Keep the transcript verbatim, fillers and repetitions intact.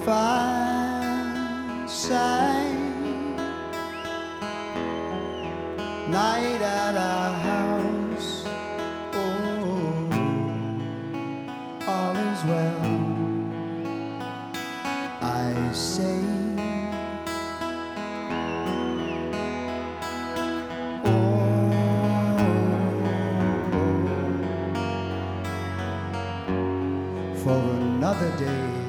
fireside night at our house. Oh, all is well, I say. For another day